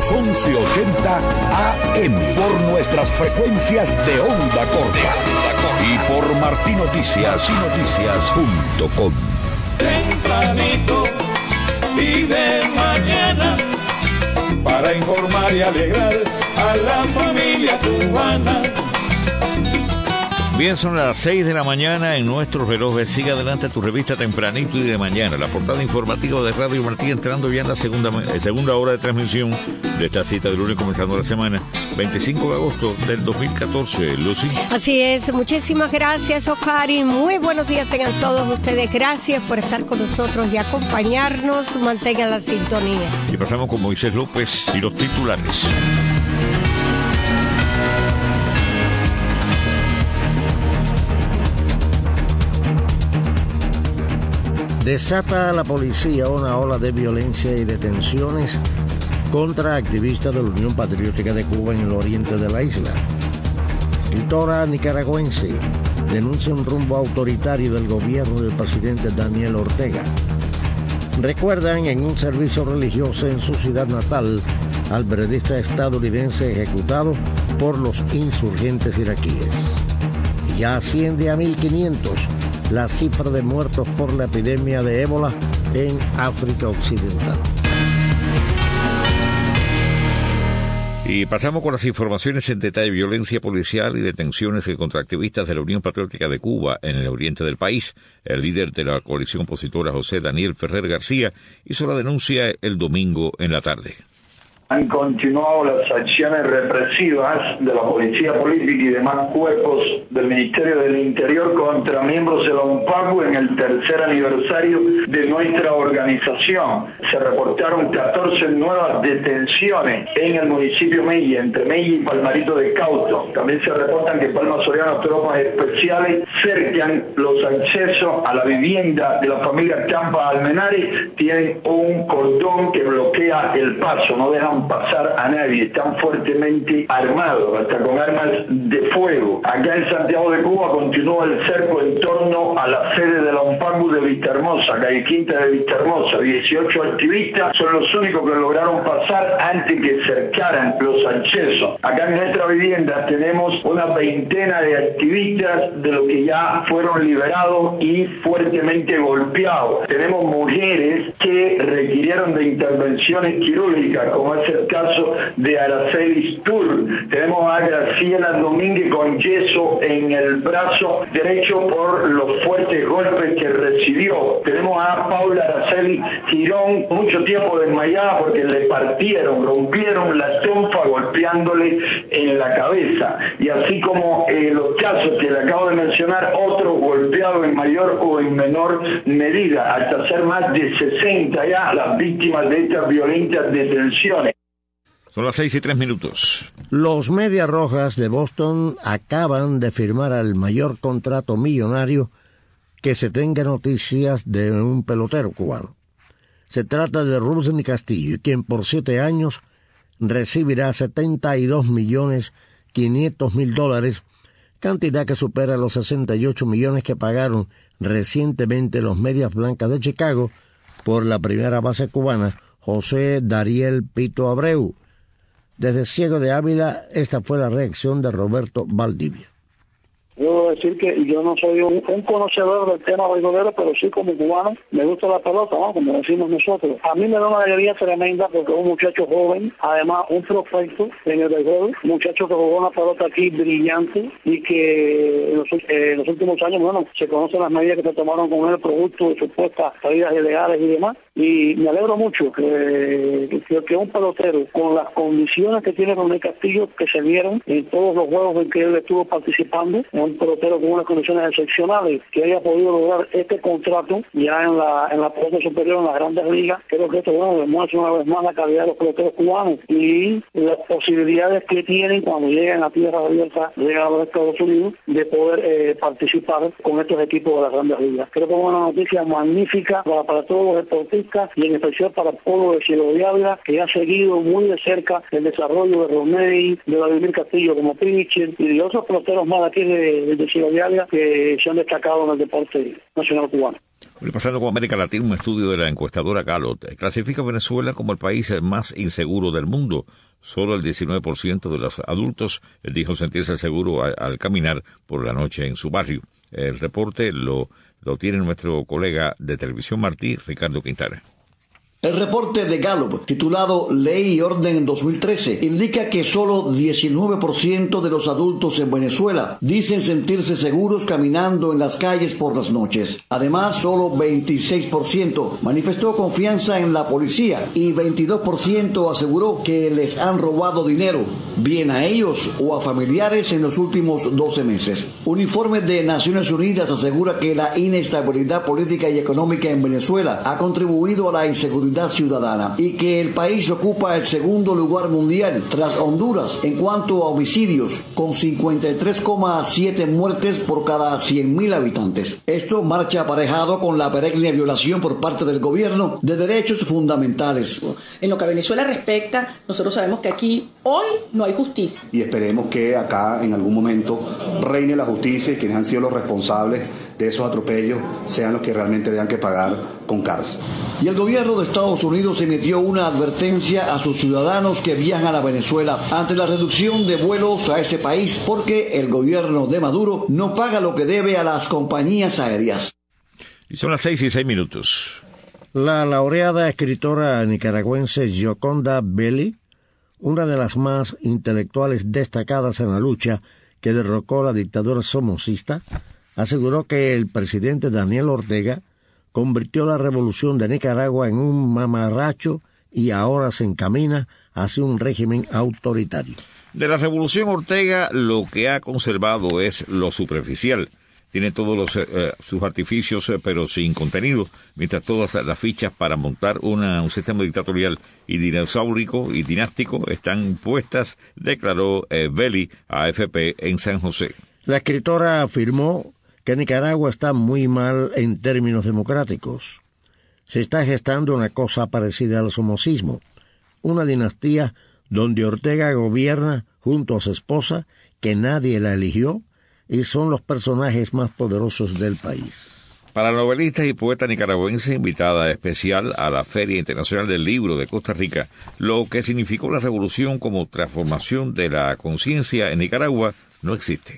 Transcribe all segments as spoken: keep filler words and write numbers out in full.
los once ochenta A M por nuestras frecuencias de onda corta y por martín noticias noticias punto com. Tempranito y de mañana para informar y alegrar a la familia cubana. Bien, son las seis de la mañana en nuestros relojes. Sigue adelante tu revista Tempranito y de mañana. La portada informativa de Radio Martí, entrando ya en la segunda, eh, segunda hora de transmisión de esta cita de lunes, comenzando la semana, veinticinco de agosto del dos mil catorce. Lucy. Así es, muchísimas gracias, Oscar, y muy buenos días tengan todos ustedes. Gracias por estar con nosotros y acompañarnos. Mantengan la sintonía. Y pasamos con Moisés López y los titulares. Desata a la policía una ola de violencia y detenciones contra activistas de la Unión Patriótica de Cuba en el oriente de la isla. Escritora nicaragüense denuncia un rumbo autoritario del gobierno del presidente Daniel Ortega. Recuerdan en un servicio religioso en su ciudad natal al periodista estadounidense ejecutado por los insurgentes iraquíes. Y ya asciende a mil quinientos la cifra de muertos por la epidemia de ébola en África Occidental. Y pasamos con las informaciones en detalle. Violencia policial y detenciones contra activistas de la Unión Patriótica de Cuba en el oriente del país. El líder de la coalición opositora, José Daniel Ferrer García, hizo la denuncia el domingo en la tarde. Han continuado las acciones represivas de la policía política y demás cuerpos del Ministerio del Interior contra miembros de la UNPACU en el tercer aniversario de nuestra organización. Se reportaron catorce nuevas detenciones en el municipio Mella, entre Mella y Palmarito de Cauto. También se reportan que Palma Soriano, tropas especiales cercan los accesos a la vivienda de la familia Campa Almenares. Tienen un cordón que bloquea el paso, no dejan pasar a nadie, están fuertemente armados, hasta con armas de fuego. Acá en Santiago de Cuba continúa el cerco en torno a la sede de la UNPACU de Vistahermosa, calle Quinta de Vistahermosa. dieciocho activistas son los únicos que lograron pasar antes que cercaran los accesos. Acá en nuestra vivienda tenemos una veintena de activistas de los que ya fueron liberados y fuertemente golpeados. Tenemos mujeres que requirieron de intervenciones quirúrgicas, como es el caso de Araceli Tur. Tenemos a Graciela Domínguez con yeso en el brazo derecho por los fuertes golpes que recibió. Tenemos a Paula Araceli Girón, mucho tiempo desmayada porque le partieron, rompieron la trompa golpeándole en la cabeza. Y así como eh, los casos que le acabo de mencionar, otros golpeados en mayor o en menor medida, hasta ser más de sesenta ya las víctimas de estas violentas detenciones. Son las seis y tres minutos. Los Medias Rojas de Boston acaban de firmar el mayor contrato millonario que se tenga noticias de un pelotero cubano. Se trata de Rusney Castillo, quien por siete años recibirá setenta y dos millones quinientos mil dólares, cantidad que supera los sesenta y ocho millones que pagaron recientemente los Medias Blancas de Chicago por la primera base cubana, José Dariel Pito Abreu. Desde Ciego de Ávila, esta fue la reacción de Roberto Valdivia. Debo decir que yo no soy un, un conocedor del tema beisbolero, pero sí como cubano me gusta la pelota, ¿no? Como decimos nosotros. A mí me da una alegría tremenda porque es un muchacho joven, además un prospecto en el béisbol, un muchacho que jugó una pelota aquí brillante y que en los, eh, en los últimos años, bueno, se conocen las medidas que se tomaron con él, producto de supuestas salidas ilegales y demás. Y me alegro mucho que, que, que un pelotero, con las condiciones que tiene Ronel Castillo, que se vieron en todos los juegos en que él estuvo participando, un pelotero con unas condiciones excepcionales, que haya podido lograr este contrato ya en la en la pelota superior, en las grandes ligas. Creo que esto, bueno, demuestra una vez más la calidad de los peloteros cubanos y las posibilidades que tienen cuando lleguen a tierra abierta, llegan a los Estados Unidos, de poder eh, participar con estos equipos de las grandes ligas. Creo que es una noticia magnífica para, para todos los deportistas y en especial para el pueblo de Ciego de Ávila, que ha seguido muy de cerca el desarrollo de Romney, de Vladimir Castillo como pitcher y de otros peloteros más aquí de, de Ciego de Ávila que se han destacado en el deporte nacional cubano. Pasando con América Latina, un estudio de la encuestadora Gallup clasifica a Venezuela como el país más inseguro del mundo. Solo el diecinueve por ciento de los adultos dijo sentirse seguro al, al caminar por la noche en su barrio. El reporte lo, lo tiene nuestro colega de Televisión Martí, Ricardo Quintana. El reporte de Gallup, titulado Ley y Orden en dos mil trece, indica que solo diecinueve por ciento de los adultos en Venezuela dicen sentirse seguros caminando en las calles por las noches. Además, solo veintiséis por ciento manifestó confianza en la policía y veintidós por ciento aseguró que les han robado dinero, bien a ellos o a familiares en los últimos doce meses. Un informe de Naciones Unidas asegura que la inestabilidad política y económica en Venezuela ha contribuido a la inseguridad ciudadana y que el país ocupa el segundo lugar mundial tras Honduras en cuanto a homicidios, con cincuenta y tres coma siete muertes por cada cien mil habitantes. Esto marcha aparejado con la perenne violación por parte del gobierno de derechos fundamentales. En lo que a Venezuela respecta, nosotros sabemos que aquí hoy no hay justicia. Y esperemos que acá en algún momento reine la justicia y quienes han sido los responsables de esos atropellos sean los que realmente tengan que pagar con cárcel. Y el gobierno de Estados Unidos emitió una advertencia a sus ciudadanos que viajan a Venezuela ante la reducción de vuelos a ese país porque el gobierno de Maduro no paga lo que debe a las compañías aéreas. Y son las seis y seis minutos. La laureada escritora nicaragüense Gioconda Belli, una de las más intelectuales destacadas en la lucha que derrocó la dictadura somocista, aseguró que el presidente Daniel Ortega convirtió la revolución de Nicaragua en un mamarracho y ahora se encamina hacia un régimen autoritario. De la revolución Ortega, lo que ha conservado es lo superficial. Tiene todos los, eh, sus artificios, eh, pero sin contenido, mientras todas las fichas para montar una, un sistema dictatorial y dinosaurico y dinástico están puestas, declaró eh, Belli a A F P en San José. La escritora afirmó que Nicaragua está muy mal en términos democráticos. Se está gestando una cosa parecida al somocismo, una dinastía donde Ortega gobierna junto a su esposa, que nadie la eligió, y son los personajes más poderosos del país. Para la novelista y poeta nicaragüense invitada especial a la Feria Internacional del Libro de Costa Rica, lo que significó la revolución como transformación de la conciencia en Nicaragua no existe.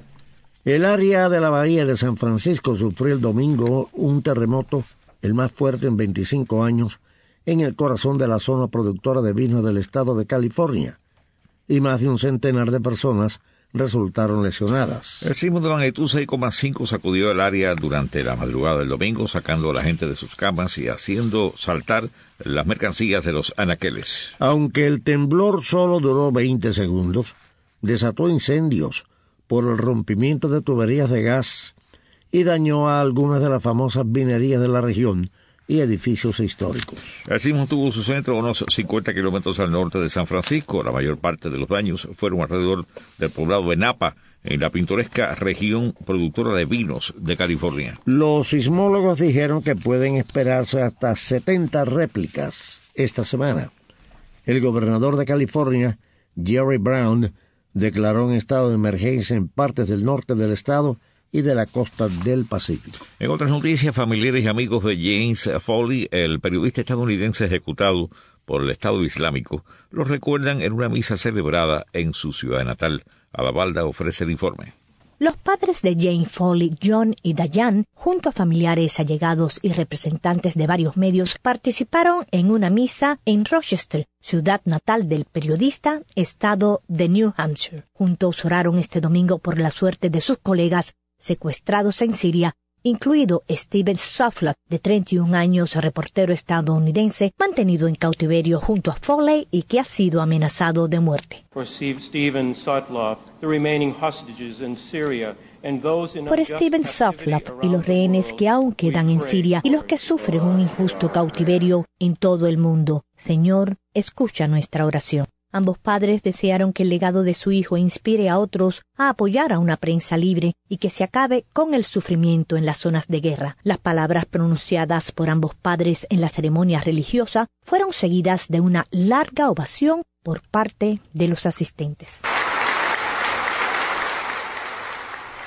El área de la Bahía de San Francisco sufrió el domingo un terremoto, el más fuerte en veinticinco años, en el corazón de la zona productora de vino del estado de California, y más de un centenar de personas resultaron lesionadas. El sismo de magnitud seis coma cinco sacudió el área durante la madrugada del domingo, sacando a la gente de sus camas y haciendo saltar las mercancías de los anaqueles. Aunque el temblor solo duró veinte segundos, desató incendios por el rompimiento de tuberías de gas y dañó a algunas de las famosas vinerías de la región y edificios históricos. El sismo tuvo su centro a unos cincuenta kilómetros al norte de San Francisco. La mayor parte de los daños fueron alrededor del poblado de Napa, en la pintoresca región productora de vinos de California. Los sismólogos dijeron que pueden esperarse hasta setenta réplicas esta semana. El gobernador de California, Jerry Brown, declaró un estado de emergencia en partes del norte del estado y de la costa del Pacífico. En otras noticias, familiares y amigos de James Foley, el periodista estadounidense ejecutado por el Estado Islámico, lo recuerdan en una misa celebrada en su ciudad natal. Adabalda ofrece el informe. Los padres de James Foley, John y Diane, junto a familiares allegados y representantes de varios medios, participaron en una misa en Rochester, ciudad natal del periodista, estado de New Hampshire. Juntos oraron este domingo por la suerte de sus colegas secuestrados en Siria, incluido Steven Soflot, de treinta y un años, reportero estadounidense, mantenido en cautiverio junto a Foley y que ha sido amenazado de muerte. For Steven Sotloff, the remaining hostages in Syria, and those in Por Steven Soflot y los rehenes que aún quedan en Siria y los que sufren un injusto cautiverio en todo el mundo. Señor, escucha nuestra oración. Ambos padres desearon que el legado de su hijo inspire a otros a apoyar a una prensa libre y que se acabe con el sufrimiento en las zonas de guerra. Las palabras pronunciadas por ambos padres en la ceremonia religiosa fueron seguidas de una larga ovación por parte de los asistentes.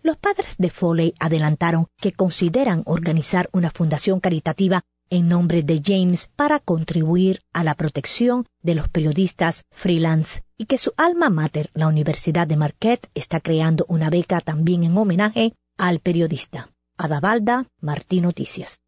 Los padres de Foley adelantaron que consideran organizar una fundación caritativa en nombre de James para contribuir a la protección de los periodistas freelance y que su alma mater, la Universidad de Marquette, está creando una beca también en homenaje al periodista. Adavalda, Martí Noticias.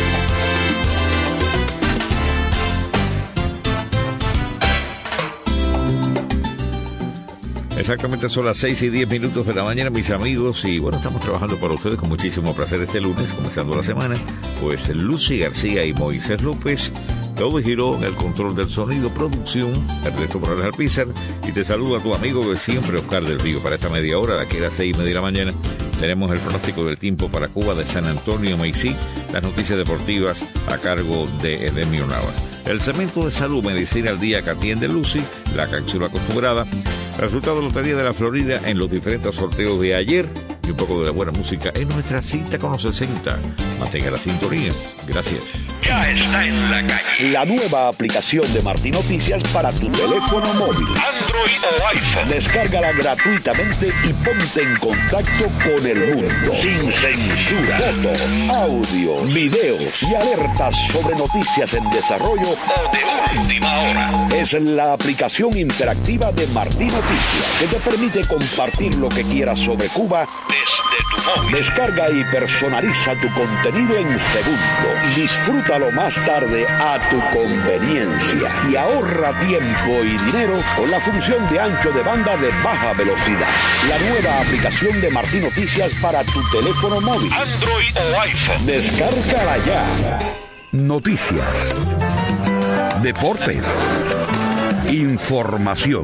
Exactamente, son las seis y diez minutos de la mañana, mis amigos, y bueno, estamos trabajando para ustedes con muchísimo placer este lunes, comenzando la semana, pues Lucy García y Moisés López, todo giró en el control del sonido, producción, Ernesto Morales Alpizar, y te saluda tu amigo de siempre, Oscar del Río. Para esta media hora, de aquí a las seis y media de la mañana, tenemos el pronóstico del tiempo para Cuba de San Antonio, Maicí, las noticias deportivas a cargo de Edemio Navas. El segmento de salud, medicina al día que atiende Lucy, la cápsula acostumbrada, resultado de Lotería de la Florida en los diferentes sorteos de ayer y un poco de la buena música en nuestra cita con los sesenta. Mantenga la sintonía. Gracias. Ya está en la calle. La nueva aplicación de Martí Noticias para tu teléfono móvil, Android o iPhone. Descárgala gratuitamente y ponte en contacto con el mundo. Sin censura. Fotos, audios, videos y alertas sobre noticias en desarrollo o de última hora. Es la aplicación interactiva de Martí Noticias que te permite compartir lo que quieras sobre Cuba desde tu móvil. Descarga y personaliza tu contenido en segundos. Disfrútalo más tarde a tu conveniencia y ahorra tiempo y dinero con la función de ancho de banda de baja velocidad. La nueva aplicación de Martí Noticias para tu teléfono móvil, Android o iPhone. Descárgala ya. Noticias, deportes, información.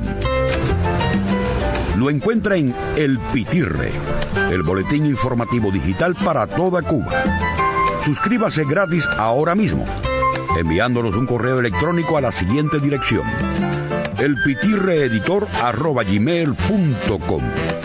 Lo encuentra en El Pitirre, el boletín informativo digital para toda Cuba. Suscríbase gratis ahora mismo, enviándonos un correo electrónico a la siguiente dirección: elpitirreeditor arroba gmail punto com.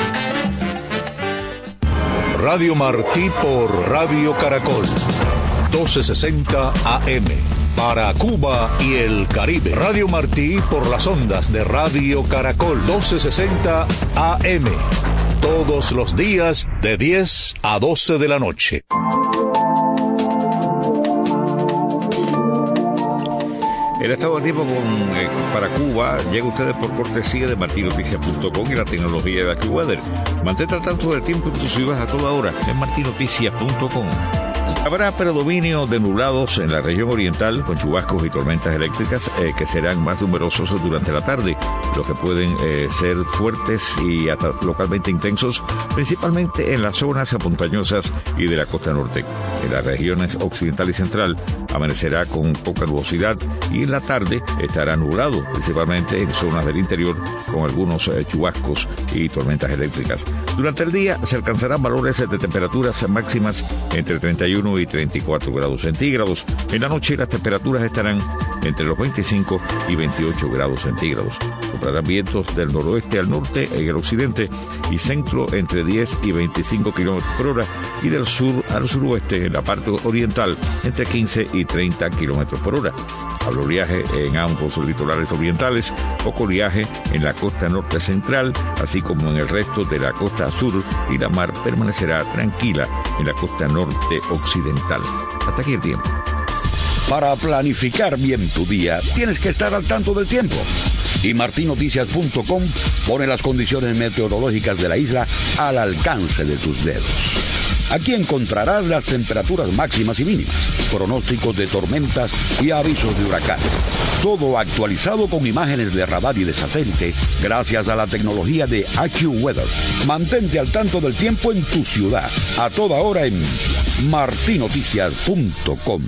Radio Martí por Radio Caracol, doce sesenta A M. Para Cuba y el Caribe. Radio Martí por las ondas de Radio Caracol, doce sesenta A M. Todos los días de diez a doce de la noche. El estado de tiempo con, eh, para Cuba llega a ustedes por cortesía de martí noticias punto com y la tecnología de AccuWeather. Mantente al tanto del tiempo en tu ciudad a toda hora en martí noticias punto com. Habrá predominio de nublados en la región oriental con chubascos y tormentas eléctricas eh, que serán más numerosos durante la tarde, los que pueden eh, ser fuertes y hasta localmente intensos, principalmente en las zonas montañosas y de la costa norte. En las regiones occidental y central amanecerá con poca nubosidad y en la tarde estará nublado, principalmente en zonas del interior con algunos eh, chubascos y tormentas eléctricas. Durante el día se alcanzarán valores de temperaturas máximas entre treinta y uno y treinta y cuatro grados centígrados. En la noche las temperaturas estarán entre los veinticinco y veintiocho grados centígrados. Soplarán vientos del noroeste al norte en el occidente y centro entre diez y veinticinco kilómetros por hora y del sur al suroeste en la parte oriental entre quince y treinta kilómetros por hora. Habrá oleaje en ambos litorales orientales, poco oleaje en la costa norte central, así como en el resto de la costa sur, y la mar permanecerá tranquila en la costa norte occidental. Hasta aquí el tiempo. Para planificar bien tu día, tienes que estar al tanto del tiempo. Y martí noticias punto com pone las condiciones meteorológicas de la isla al alcance de tus dedos. Aquí encontrarás las temperaturas máximas y mínimas, pronósticos de tormentas y avisos de huracán. Todo actualizado con imágenes de radar y de satélite gracias a la tecnología de AccuWeather. Mantente al tanto del tiempo en tu ciudad, a toda hora en martí noticias punto com.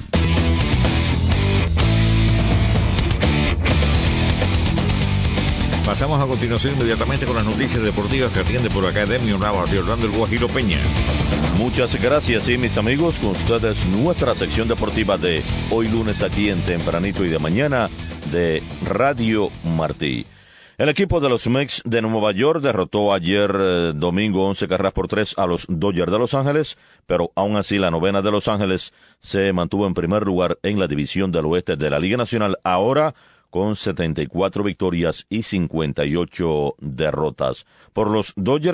Pasamos a continuación inmediatamente con las noticias deportivas que atiende por acá Edemio Navas y Orlando El Guajiro Peña. Muchas gracias, y mis amigos, con ustedes nuestra sección deportiva de hoy lunes aquí en Tempranito y de Mañana de Radio Martí. El equipo de los Mets de Nueva York derrotó ayer eh, domingo once carreras por tres a los Dodgers de Los Ángeles, pero aún así la novena de Los Ángeles se mantuvo en primer lugar en la división del oeste de la Liga Nacional, ahora con setenta y cuatro victorias y cincuenta y ocho derrotas. Por los Dodgers,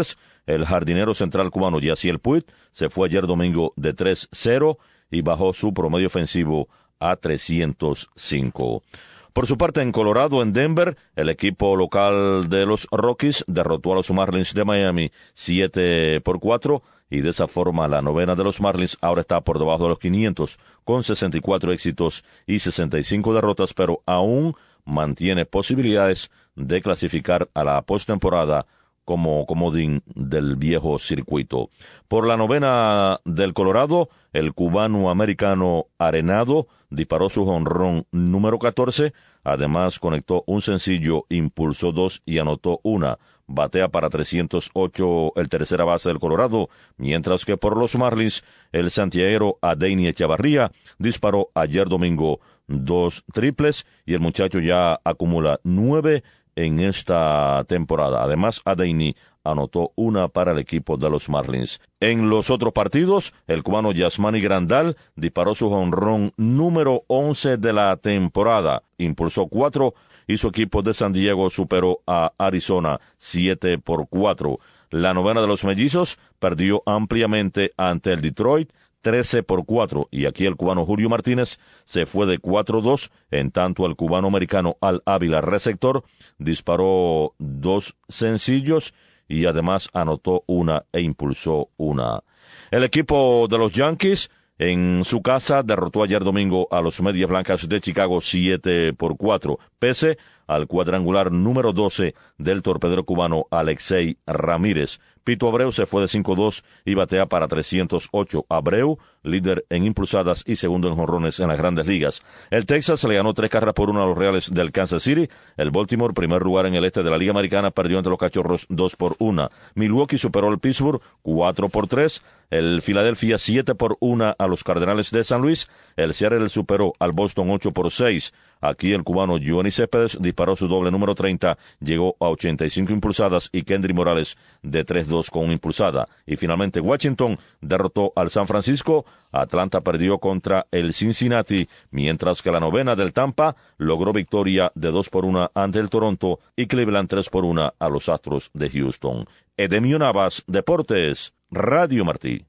el jardinero central cubano Yaciel Puig se fue ayer domingo de tres cero y bajó su promedio ofensivo a trescientos cinco. Por su parte, en Colorado, en Denver, el equipo local de los Rockies derrotó a los Marlins de Miami siete por cuatro y de esa forma la novena de los Marlins ahora está por debajo de los quinientos con sesenta y cuatro éxitos y sesenta y cinco derrotas, pero aún mantiene posibilidades de clasificar a la postemporada como comodín del viejo circuito. Por la novena del Colorado, el cubano-americano Arenado disparó su jonrón número catorce, además conectó un sencillo, impulsó dos y anotó una. Batea para trescientos ocho el tercera base del Colorado, mientras que por los Marlins, el santiaguero Adeiny Echavarría disparó ayer domingo dos triples y el muchacho ya acumula nueve en esta temporada. Además, Adeiny anotó una para el equipo de los Marlins. En los otros partidos, el cubano Yasmani Grandal disparó su jonrón número once de la temporada, impulsó cuatro y su equipo de San Diego superó a Arizona siete por cuatro. La novena de los mellizos perdió ampliamente ante el Detroit trece por cuatro, y aquí el cubano Julio Martínez se fue de cuatro dos, en tanto el cubano americano Al Ávila, receptor, disparó dos sencillos y además anotó una e impulsó una. El equipo de los Yankees en su casa derrotó ayer domingo a los Medias Blancas de Chicago siete por cuatro, pese al cuadrangular número doce del torpedero cubano Alexei Ramírez. Pito Abreu se fue de cinco dos y batea para trescientos ocho. Abreu, líder en impulsadas y segundo en jonrones en las grandes ligas. El Texas le ganó tres carreras por uno a los Reales del Kansas City. El Baltimore, primer lugar en el este de la Liga Americana, perdió ante los Cachorros dos por uno. Milwaukee superó al Pittsburgh cuatro por tres. El Philadelphia siete por uno a los Cardenales de San Luis. El Seattle superó al Boston ocho por seis. Aquí el cubano Giovanni Céspedes disparó su doble número treinta, llegó a ochenta y cinco impulsadas y Kendry Morales de tres dos con una impulsada. Y finalmente Washington derrotó al San Francisco, Atlanta perdió contra el Cincinnati, mientras que la novena del Tampa logró victoria de dos por uno ante el Toronto y Cleveland tres por uno a los Astros de Houston. Edemio Navas, Deportes, Radio Martí.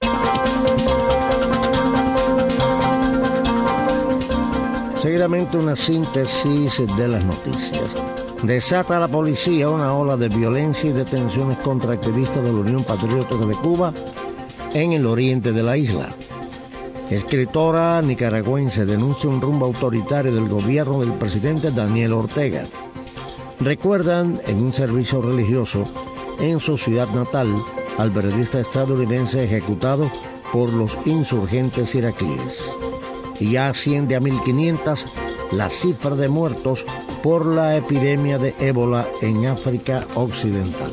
Seguidamente una síntesis de las noticias. Desata la policía una ola de violencia y detenciones contra activistas de la Unión Patriótica de Cuba en el oriente de la isla. Escritora nicaragüense denuncia un rumbo autoritario del gobierno del presidente Daniel Ortega. Recuerdan en un servicio religioso en su ciudad natal al periodista estadounidense ejecutado por los insurgentes iraquíes. Y ya asciende a mil quinientos la cifra de muertos por la epidemia de ébola en África Occidental.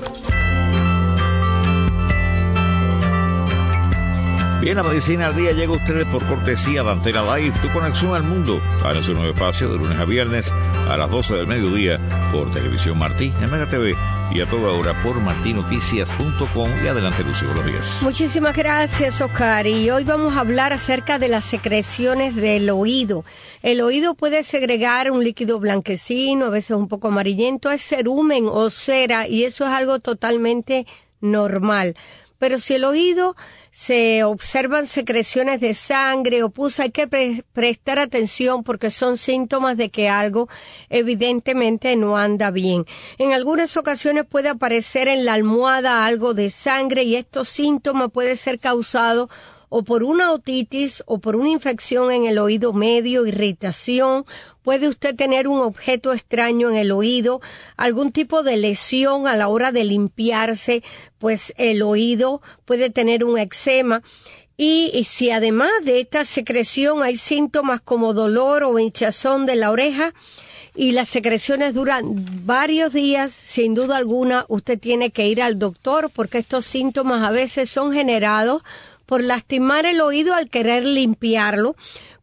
Bien, la medicina al día llega a ustedes por cortesía de Antena Live, tu conexión al mundo. Ahora en su nuevo espacio de lunes a viernes a las doce del mediodía por Televisión Martí, en Mega T V y a toda hora por martinoticias punto com. Y adelante, Lucy, buenos días. Muchísimas gracias, Oscar. Y hoy vamos a hablar acerca de las secreciones del oído. El oído puede segregar un líquido blanquecino, a veces un poco amarillento, es cerumen o cera, y eso es algo totalmente normal. Pero si el oído se observan secreciones de sangre o pus, hay que pre- prestar atención porque son síntomas de que algo evidentemente no anda bien. En algunas ocasiones puede aparecer en la almohada algo de sangre y estos síntomas pueden ser causados o por una otitis o por una infección en el oído medio, irritación. Puede usted tener un objeto extraño en el oído, algún tipo de lesión a la hora de limpiarse, pues el oído puede tener un eczema. Y, y si además de esta secreción hay síntomas como dolor o hinchazón de la oreja, y las secreciones duran varios días, sin duda alguna usted tiene que ir al doctor porque estos síntomas a veces son generados por lastimar el oído al querer limpiarlo,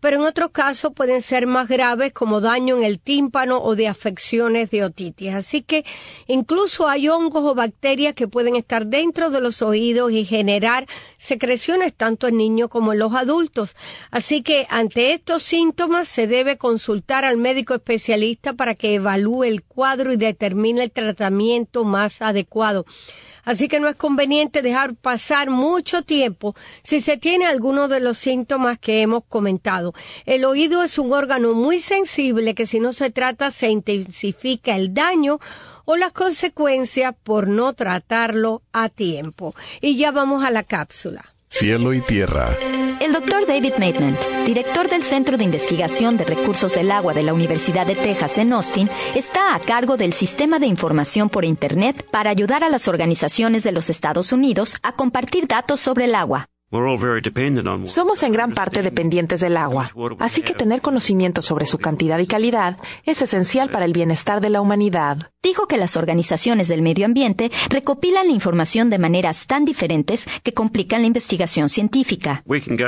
pero en otros casos pueden ser más graves como daño en el tímpano o de afecciones de otitis. Así que incluso hay hongos o bacterias que pueden estar dentro de los oídos y generar secreciones tanto en niños como en los adultos. Así que ante estos síntomas se debe consultar al médico especialista para que evalúe el cuadro y determine el tratamiento más adecuado. Así que no es conveniente dejar pasar mucho tiempo si se tiene alguno de los síntomas que hemos comentado. El oído es un órgano muy sensible que si no se trata se intensifica el daño o las consecuencias por no tratarlo a tiempo. Y ya vamos a la cápsula. Cielo y tierra. El doctor David Maidment, director del Centro de Investigación de Recursos del Agua de la Universidad de Texas en Austin, está a cargo del sistema de información por Internet para ayudar a las organizaciones de los Estados Unidos a compartir datos sobre el agua. Somos en gran parte dependientes del agua, así que tener conocimiento sobre su cantidad y calidad es esencial para el bienestar de la humanidad. Dijo que las organizaciones del medio ambiente recopilan la información de maneras tan diferentes que complican la investigación científica.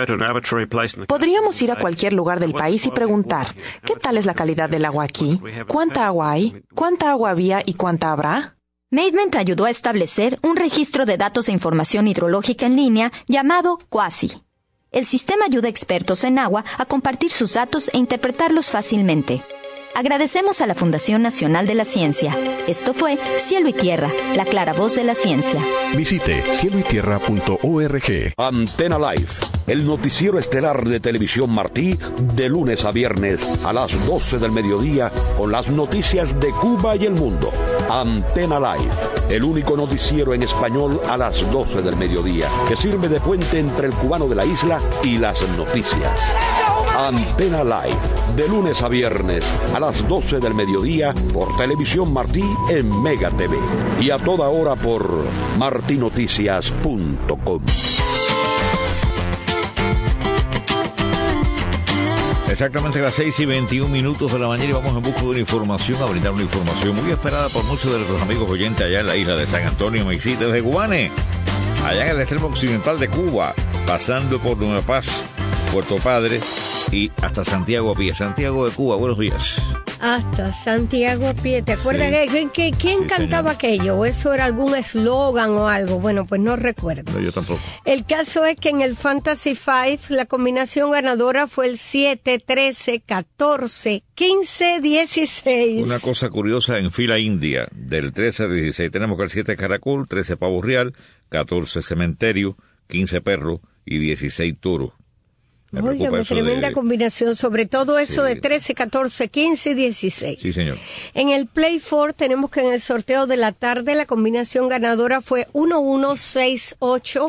Podríamos ir a cualquier lugar del país y preguntar, ¿qué tal es la calidad del agua aquí? ¿Cuánta agua hay? ¿Cuánta agua había y cuánta habrá? Maidment ayudó a establecer un registro de datos e información hidrológica en línea llamado Quasi. El sistema ayuda a expertos en agua a compartir sus datos e interpretarlos fácilmente. Agradecemos a la Fundación Nacional de la Ciencia. Esto fue Cielo y Tierra, la clara voz de la ciencia. Visite cielo y tierra punto org. Antena Live, el noticiero estelar de Televisión Martí, de lunes a viernes a las doce del mediodía, con las noticias de Cuba y el mundo. Antena Live, el único noticiero en español a las doce del mediodía, que sirve de puente entre el cubano de la isla y las noticias. Antena Live, de lunes a viernes a las doce del mediodía por Televisión Martí en Mega T V y a toda hora por martinoticias punto com. Exactamente a las seis y veintiún minutos de la mañana y vamos en busca de una información, a brindar una información muy esperada por muchos de nuestros amigos oyentes allá en la isla de San Antonio, Mexico, de Guané, allá en el extremo occidental de Cuba, pasando por Nueva Paz, Puerto Padre y hasta Santiago a pie. Santiago de Cuba, buenos días. Hasta Santiago a pie. ¿Te acuerdas sí. que, que quién sí, cantaba señor. aquello? ¿O eso era algún eslogan o algo? Bueno, pues no recuerdo. No, yo tampoco. El caso es que en el Fantasy Five la combinación ganadora fue el siete, trece, catorce, quince, dieciséis. Una cosa curiosa en fila india, del trece al dieciséis tenemos que el siete caracol, trece pavo real, catorce cementerio, quince perro y dieciséis toro. Oye, tremenda de... combinación, sobre todo eso sí. de trece, catorce, quince y dieciséis. Sí, señor. En el Play cuatro tenemos que en el sorteo de la tarde la combinación ganadora fue uno uno seis ocho,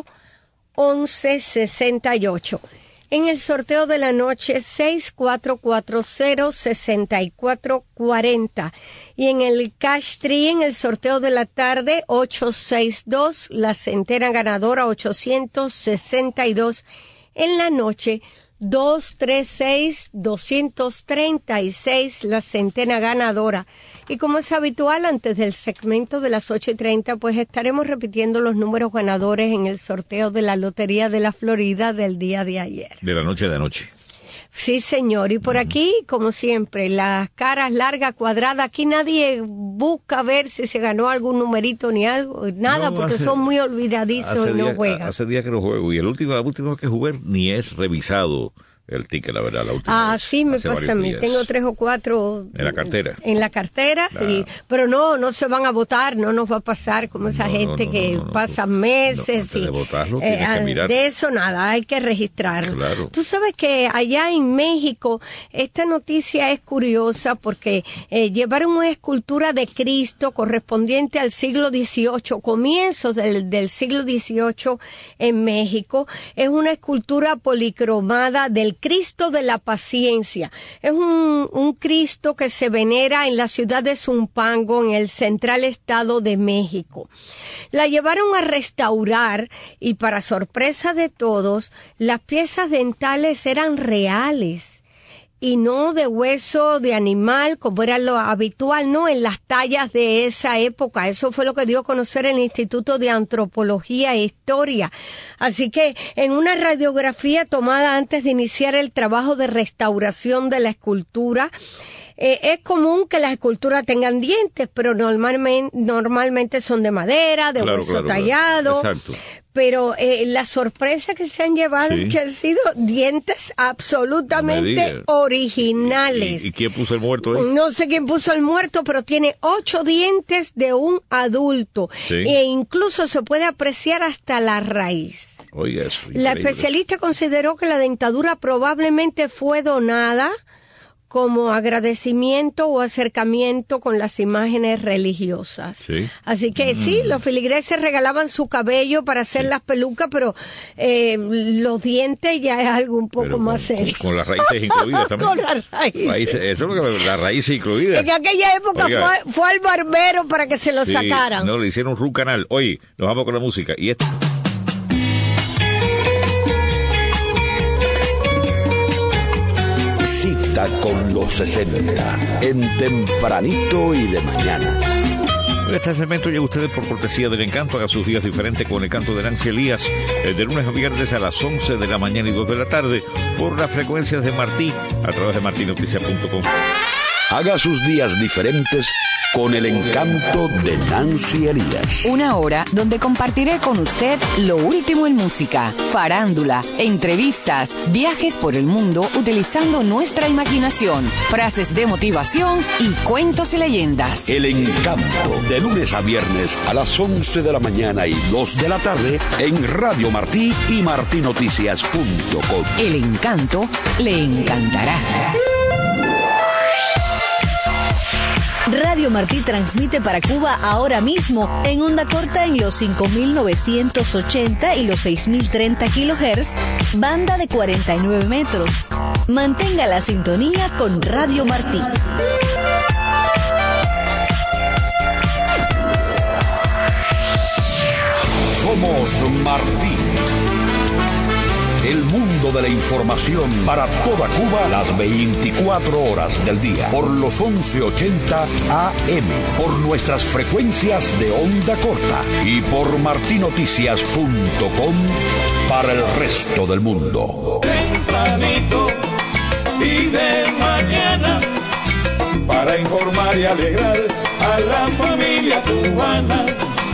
once sesenta y ocho. En el sorteo de la noche seis cuatro cuatro cero, seis cuatro cuatro cero. Y en el Cash Tree, en el sorteo de la tarde, ochocientos sesenta y dos, la centena ganadora ochocientos sesenta y dos. En la noche, doscientos treinta y seis, doscientos treinta y seis, la centena ganadora. Y como es habitual, antes del segmento de las ocho y treinta, pues estaremos repitiendo los números ganadores en el sorteo de la Lotería de la Florida del día de ayer. De la noche de anoche. Sí, señor. Y por aquí, como siempre, las caras largas, cuadradas. Aquí nadie busca ver si se ganó algún numerito ni algo, nada, no, porque hace, son muy olvidadizos y no día, juegan. Hace días que no juego y el último, la última vez que jugué ni es revisado el ticket, la verdad, la última Ah, vez, sí, me pasa a mí. días. Tengo tres o cuatro... En la cartera. En la cartera, claro. y, pero no, no se van a votar, no nos va a pasar como esa no, gente no, no, que no, no, pasa meses. No, y, de votarlo, eh, tienes que mirar. De eso nada, hay que registrarlo. Claro. Tú sabes que allá en México, esta noticia es curiosa porque eh, llevaron una escultura de Cristo correspondiente al siglo dieciocho, comienzos del, del siglo dieciocho en México. Es una escultura policromada del Cristo de la Paciencia. Es un, un Cristo que se venera en la ciudad de Zumpango, en el central estado de México. La llevaron a restaurar y, para sorpresa de todos, las piezas dentales eran reales. y no de hueso de animal, como era lo habitual, ¿no? En las tallas de esa época. Eso fue lo que dio a conocer el Instituto de Antropología e Historia. Así que en una radiografía tomada antes de iniciar el trabajo de restauración de la escultura, Eh, es común que las esculturas tengan dientes, pero normalmente, normalmente son de madera, de claro, hueso claro, tallado. claro. Exacto. Pero eh, la sorpresa que se han llevado Sí. es que han sido dientes absolutamente originales. ¿Y, y quién puso el muerto ahí? No sé quién puso el muerto, pero tiene ocho dientes de un adulto. Sí. E incluso se puede apreciar hasta la raíz. Oiga eso. La increíble. especialista consideró que la dentadura probablemente fue donada como agradecimiento o acercamiento con las imágenes religiosas. Sí. Así que mm. sí, los feligreses regalaban su cabello para hacer sí. las pelucas, pero eh, los dientes ya es algo un poco pero más con, serio. Con, con las raíces incluidas también. Con las raíces. raíces. Eso es lo que las raíces incluidas. En aquella época fue, fue al barbero para que se lo sí, sacaran. No, le hicieron un root canal. Oye, nos vamos con la música. Y esto... Cita con los sesenta, en Tempranito y de Mañana. Este segmento llega a ustedes por cortesía del Encanto. Haga sus días diferentes con el canto de Nancy Elías, de lunes a viernes a las once de la mañana y dos de la tarde, por las frecuencias de Martí, a través de marti noticias punto com. Haga sus días diferentes con el encanto de Nancy Elías. Una hora donde compartiré con usted lo último en música, farándula, entrevistas, viajes por el mundo utilizando nuestra imaginación, frases de motivación y cuentos y leyendas. El Encanto, de lunes a viernes a las once de la mañana y dos de la tarde en Radio Martí y marti noticias punto com. El Encanto le encantará. Radio Martí transmite para Cuba ahora mismo en onda corta en los cinco mil novecientos ochenta y los seis mil treinta kilohertz, banda de cuarenta y nueve metros. Mantenga la sintonía con Radio Martí. Somos Martí. El mundo de la información para toda Cuba las veinticuatro horas del día. Por los once ochenta A M. Por nuestras frecuencias de onda corta. Y por marti noticias punto com para el resto del mundo. Tempranito y de mañana. Para informar y alegrar a la familia cubana.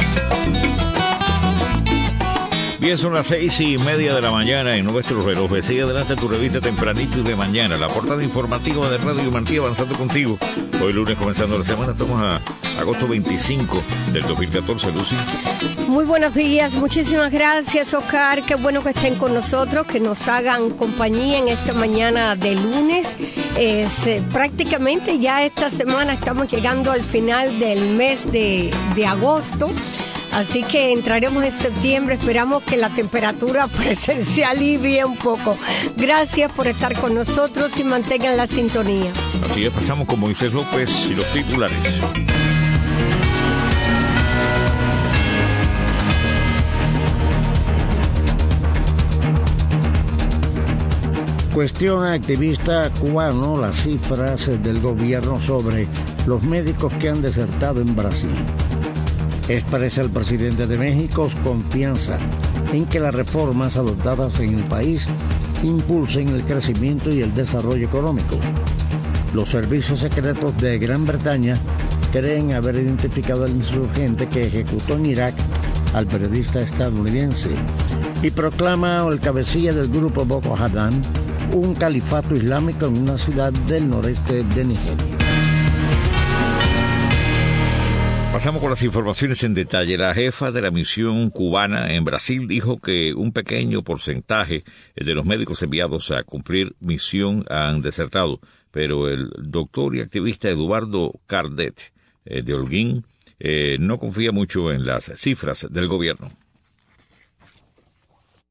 Bien, son las seis y media de la mañana en nuestro reloj. Sigue adelante tu revista Tempranito y de Mañana, la portada informativa de Radio Martí, avanzando contigo. Hoy lunes, comenzando la semana, estamos a agosto veinticinco del dos mil catorce, Lucy. Muy buenos días, muchísimas gracias, Oscar. Qué bueno que estén con nosotros, que nos hagan compañía en esta mañana de lunes. Eh, se, prácticamente ya esta semana estamos llegando al final del mes de, de agosto. Así que entraremos en septiembre, esperamos que la temperatura pues se alivie un poco. Gracias por estar con nosotros y mantengan la sintonía. Así es, pasamos con Moisés López y los titulares. Cuestiona activista cubano las cifras del gobierno sobre los médicos que han desertado en Brasil. Expresa el presidente de México confianza en que las reformas adoptadas en el país impulsen el crecimiento y el desarrollo económico. Los servicios secretos de Gran Bretaña creen haber identificado al insurgente que ejecutó en Irak al periodista estadounidense y proclama el cabecilla del grupo Boko Haram un califato islámico en una ciudad del noreste de Nigeria. Pasamos con las informaciones en detalle. La jefa de la misión cubana en Brasil dijo que un pequeño porcentaje de los médicos enviados a cumplir misión han desertado, pero el doctor y activista Eduardo Cardet eh, de Holguín eh, no confía mucho en las cifras del gobierno.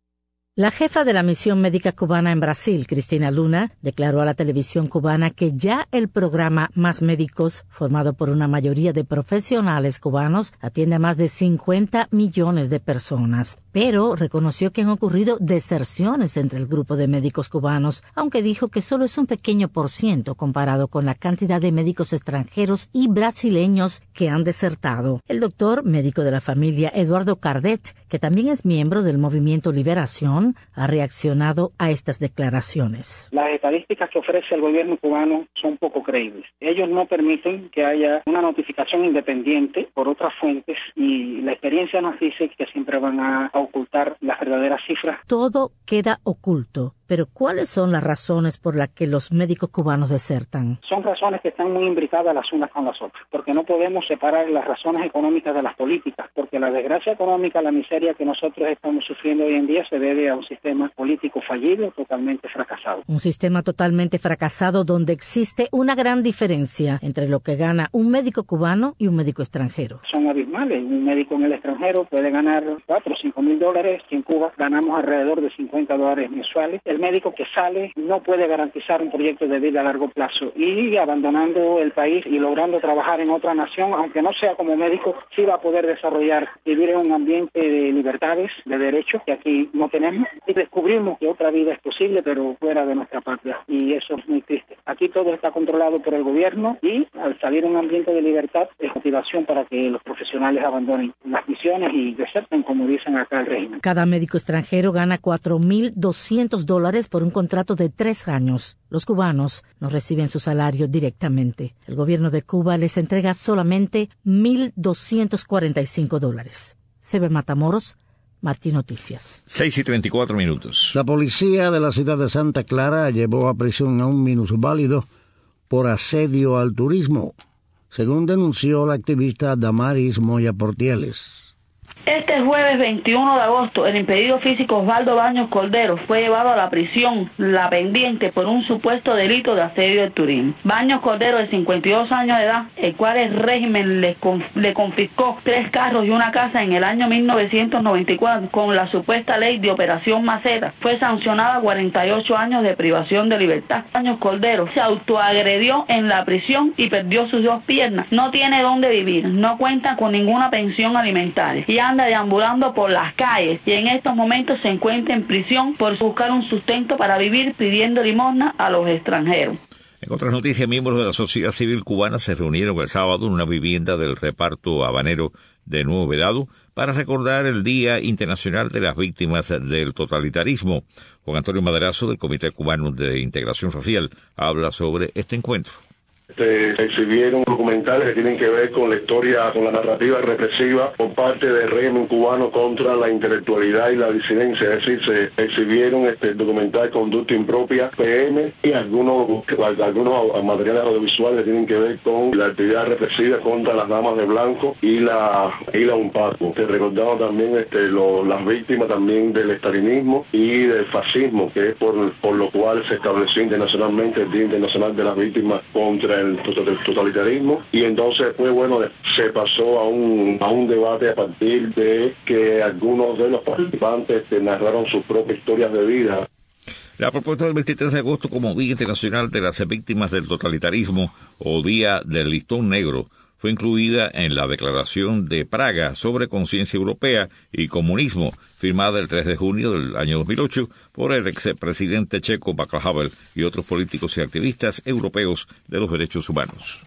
La jefa de la misión médica cubana en Brasil, Cristina Luna, declaró a la televisión cubana que ya el programa Más Médicos, formado por una mayoría de profesionales cubanos, atiende a más de cincuenta millones de personas. Pero reconoció que han ocurrido deserciones entre el grupo de médicos cubanos, aunque dijo que solo es un pequeño por ciento comparado con la cantidad de médicos extranjeros y brasileños que han desertado. El doctor, médico de la familia Eduardo Cardet, que también es miembro del movimiento Liberación, ha reaccionado a estas declaraciones. Las estadísticas que ofrece el gobierno cubano son poco creíbles. Ellos no permiten que haya una notificación independiente por otras fuentes y la experiencia nos dice que siempre van a ocultar las verdaderas cifras. Todo queda oculto. Pero ¿cuáles son las razones por las que los médicos cubanos desertan? Son razones que están muy imbricadas las unas con las otras, porque no podemos separar las razones económicas de las políticas, porque la desgracia económica, la miseria que nosotros estamos sufriendo hoy en día se debe a un sistema político fallido, totalmente fracasado. Un sistema totalmente fracasado donde existe una gran diferencia entre lo que gana un médico cubano y un médico extranjero. Son abismales. Un médico en el extranjero puede ganar cuatro o cinco mil dólares, y en Cuba ganamos alrededor de cincuenta dólares mensuales. El médico que sale no puede garantizar un proyecto de vida a largo plazo y abandonando el país y logrando trabajar en otra nación, aunque no sea como médico, sí va a poder desarrollar, vivir en un ambiente de libertades, de derechos que aquí no tenemos, y descubrimos que otra vida es posible pero fuera de nuestra patria, y eso es muy triste. Aquí todo está controlado por el gobierno y al salir un ambiente de libertad es motivación para que los profesionales abandonen las misiones y deserten, como dicen acá el régimen. Cada médico extranjero gana cuatro mil doscientos dólares por un contrato de tres años. Los cubanos no reciben su salario directamente. El gobierno de Cuba les entrega solamente mil doscientos cuarenta y cinco dólares. Sebe Matamoros, Martín Noticias. seis y treinta y cuatro minutos. La policía de la ciudad de Santa Clara llevó a prisión a un minusválido por asedio al turismo, según denunció la activista Damaris Moya Portieles. Este jueves veintiuno de agosto, el impedido físico Osvaldo Baños Cordero fue llevado a la prisión La Pendiente por un supuesto delito de asedio al turismo. Baños Cordero, de cincuenta y dos años de edad, el cual el régimen le, conf le confiscó tres carros y una casa en el año mil novecientos noventa y cuatro con la supuesta ley de Operación Maceta, fue sancionada a cuarenta y ocho años de privación de libertad. Baños Cordero se autoagredió en la prisión y perdió sus dos piernas. No tiene dónde vivir, no cuenta con ninguna pensión alimentaria y anda deambulando por las calles y en estos momentos se encuentra en prisión por buscar un sustento para vivir pidiendo limosna a los extranjeros. En otras noticias, miembros de la sociedad civil cubana se reunieron el sábado en una vivienda del reparto habanero de Nuevo Vedado para recordar el Día Internacional de las Víctimas del Totalitarismo. Juan Antonio Madrazo, del Comité Cubano de Integración Racial, habla sobre este encuentro. Se exhibieron documentales que tienen que ver con la historia, con la narrativa represiva por parte del régimen cubano contra la intelectualidad y la disidencia. Es decir, se exhibieron este documental Conducta Impropia, P M, y algunos algunos materiales audiovisuales que tienen que ver con la actividad represiva contra las damas de blanco y la y la UNPACO. Se recordaron también este, lo, las víctimas también del estalinismo y del fascismo, que es por, por lo cual se estableció internacionalmente el Día Internacional de las Víctimas contra el totalitarismo, y entonces pues bueno, se pasó a un a un debate a partir de que algunos de los participantes narraron sus propias historias de vida. La propuesta del veintitrés de agosto como Día Internacional de las Víctimas del Totalitarismo o Día del Listón Negro fue incluida en la Declaración de Praga sobre Conciencia Europea y Comunismo, firmada el tres de junio del año dos mil ocho por el expresidente checo Václav Havel y otros políticos y activistas europeos de los derechos humanos.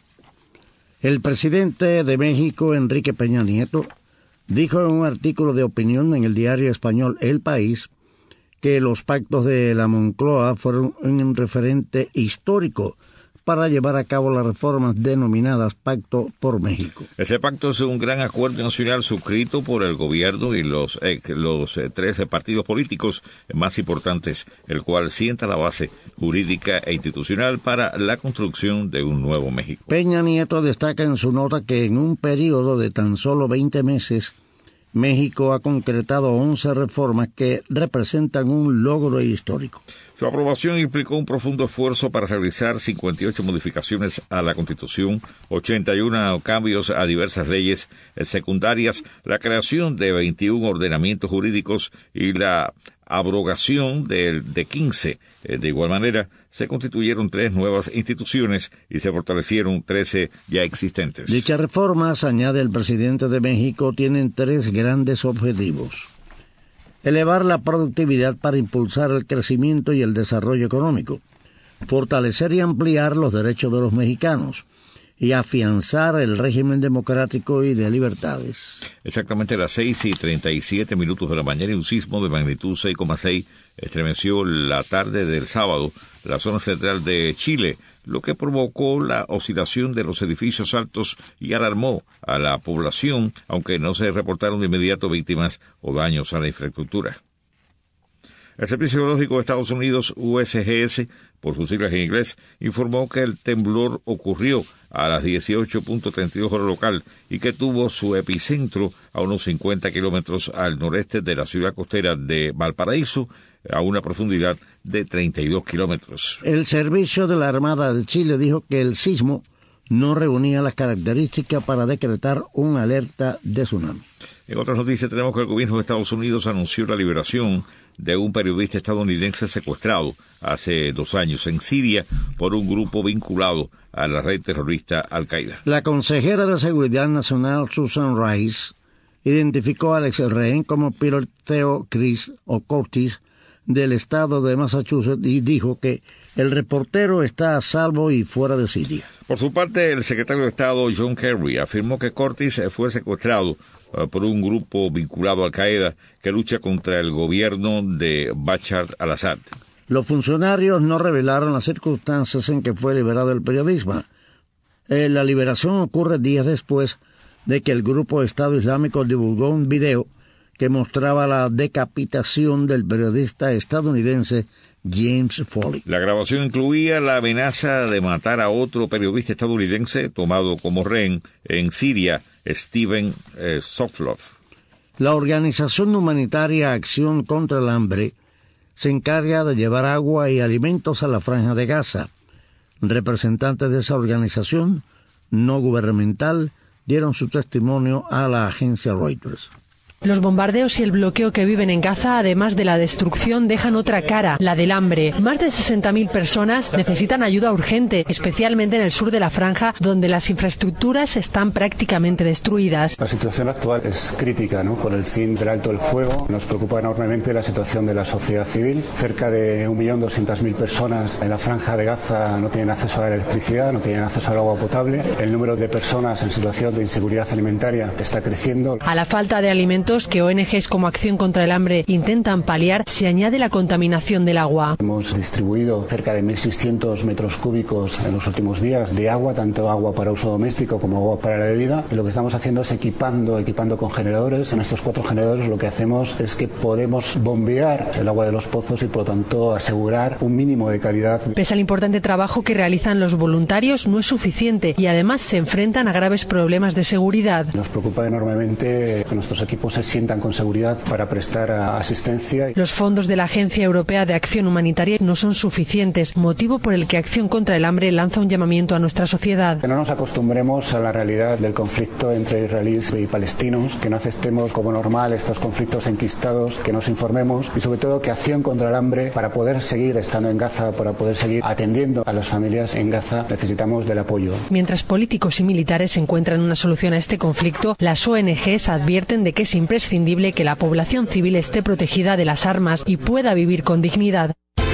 El presidente de México, Enrique Peña Nieto, dijo en un artículo de opinión en el diario español El País que los pactos de la Moncloa fueron un referente histórico para llevar a cabo las reformas denominadas Pacto por México. Ese pacto es un gran acuerdo nacional suscrito por el gobierno y los, eh, los eh, tres partidos políticos más importantes, el cual sienta la base jurídica e institucional para la construcción de un nuevo México. Peña Nieto destaca en su nota que en un periodo de tan solo veinte meses, México ha concretado once reformas que representan un logro histórico. Su aprobación implicó un profundo esfuerzo para realizar cincuenta y ocho modificaciones a la Constitución, ochenta y uno cambios a diversas leyes secundarias, la creación de veintiún ordenamientos jurídicos y la abrogación del de quince. De igual manera, se constituyeron tres nuevas instituciones y se fortalecieron trece ya existentes. Dichas reformas, añade el presidente de México, tienen tres grandes objetivos: elevar la productividad para impulsar el crecimiento y el desarrollo económico, fortalecer y ampliar los derechos de los mexicanos, y afianzar el régimen democrático y de libertades. Exactamente a las seis y treinta y siete minutos de la mañana, y un sismo de magnitud seis coma seis estremeció la tarde del sábado la zona central de Chile, lo que provocó la oscilación de los edificios altos y alarmó a la población, aunque no se reportaron de inmediato víctimas o daños a la infraestructura. El Servicio Geológico de Estados Unidos, U S G S, por sus siglas en inglés, informó que el temblor ocurrió a las dieciocho punto treinta y dos hora local y que tuvo su epicentro a unos cincuenta kilómetros al noreste de la ciudad costera de Valparaíso, a una profundidad de treinta y dos kilómetros. El Servicio de la Armada de Chile dijo que el sismo no reunía las características para decretar una alerta de tsunami. En otras noticias tenemos que el gobierno de Estados Unidos anunció la liberación de un periodista estadounidense secuestrado hace dos años en Siria por un grupo vinculado a la red terrorista Al-Qaeda. La consejera de Seguridad Nacional, Susan Rice, identificó al ex rehén como Peter Theo Chris O'Curtis del estado de Massachusetts y dijo que el reportero está a salvo y fuera de Siria. Por su parte, el secretario de Estado John Kerry afirmó que Curtis fue secuestrado uh, por un grupo vinculado a Al-Qaeda que lucha contra el gobierno de Bashar al-Assad. Los funcionarios no revelaron las circunstancias en que fue liberado el periodista. Eh, la liberación ocurre días después de que el grupo Estado Islámico divulgó un video que mostraba la decapitación del periodista estadounidense James Foley. La grabación incluía la amenaza de matar a otro periodista estadounidense tomado como rehén en Siria, Steven eh, Soflof. La organización humanitaria Acción contra el Hambre se encarga de llevar agua y alimentos a la Franja de Gaza. Representantes de esa organización no gubernamental dieron su testimonio a la agencia Reuters. Los bombardeos y el bloqueo que viven en Gaza, además de la destrucción, dejan otra cara, la del hambre. Más de sesenta mil personas necesitan ayuda urgente, especialmente en el sur de la franja, donde las infraestructuras están prácticamente destruidas. La situación actual es crítica, ¿no? Con el fin del alto el fuego, nos preocupa enormemente la situación de la sociedad civil. Cerca de un millón doscientas mil personas en la franja de Gaza no tienen acceso a la electricidad, no tienen acceso al agua potable. El número de personas en situación de inseguridad alimentaria está creciendo. A la falta de alimentos que O N Ges como Acción contra el Hambre intentan paliar, se añade la contaminación del agua. Hemos distribuido cerca de mil seiscientos metros cúbicos en los últimos días de agua, tanto agua para uso doméstico como agua para la bebida. Y lo que estamos haciendo es equipando, equipando con generadores. En estos cuatro generadores lo que hacemos es que podemos bombear el agua de los pozos y por lo tanto asegurar un mínimo de calidad. Pese al importante trabajo que realizan los voluntarios, no es suficiente y además se enfrentan a graves problemas de seguridad. Nos preocupa enormemente que nuestros equipos se sientan con seguridad para prestar asistencia. Los fondos de la Agencia Europea de Acción Humanitaria no son suficientes, motivo por el que Acción contra el Hambre lanza un llamamiento a nuestra sociedad. Que no nos acostumbremos a la realidad del conflicto entre israelíes y palestinos, que no aceptemos como normal estos conflictos enquistados, que nos informemos y sobre todo que Acción contra el Hambre, para poder seguir estando en Gaza, para poder seguir atendiendo a las familias en Gaza, necesitamos del apoyo. Mientras políticos y militares encuentran una solución a este conflicto, las O N Ges advierten de que es imprescindible que la población civil esté protegida de las armas y pueda vivir con dignidad.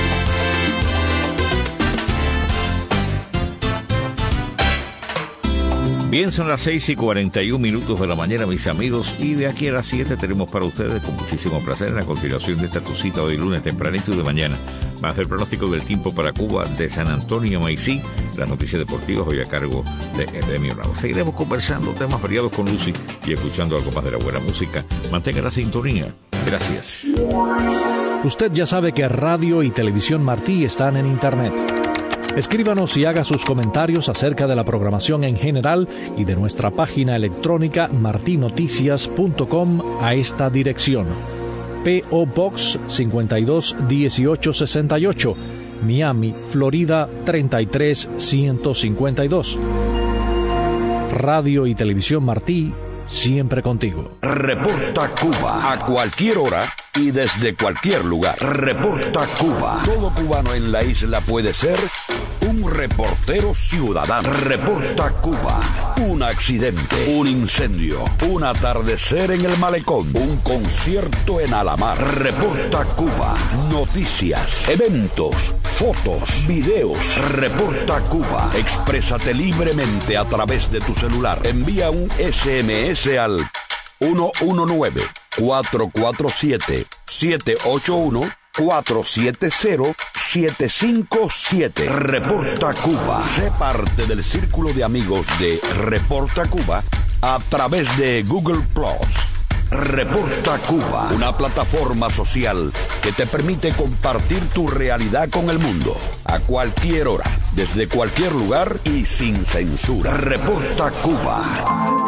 Bien, son las seis y cuarenta y un minutos de la mañana, mis amigos, y de aquí a las siete tenemos para ustedes, con muchísimo placer, en la continuación de esta tu cita hoy lunes tempranito y de mañana, más del pronóstico del tiempo para Cuba de San Antonio, Maicí, las noticias deportivas hoy a cargo de Edemio Ramos. Seguiremos conversando temas variados con Lucy y escuchando algo más de la buena música. Mantenga la sintonía. Gracias. Usted ya sabe que Radio y Televisión Martí están en Internet. Escríbanos y haga sus comentarios acerca de la programación en general y de nuestra página electrónica martinoticias punto com a esta dirección: P O Box cincuenta y dos dieciocho sesenta y ocho, Miami, Florida treinta y tres ciento cincuenta y dos. Radio y Televisión Martí siempre contigo. Reporta Cuba, a cualquier hora y desde cualquier lugar. Reporta Cuba. Todo cubano en la isla puede ser un reportero ciudadano. Reporta Cuba. Un accidente, un incendio, un atardecer en el malecón, un concierto en Alamar. Reporta Cuba. Noticias, eventos, fotos, videos. Reporta Cuba. Exprésate libremente a través de tu celular. Envía un ese eme ese al uno uno nueve, cuatro cuatro siete, siete ocho uno, cuatro siete cero, siete cinco siete. Reporta Cuba. Sé parte del círculo de amigos de Reporta Cuba a través de Google Plus. Reporta Cuba, una plataforma social que te permite compartir tu realidad con el mundo a cualquier hora, desde cualquier lugar y sin censura. Reporta Cuba.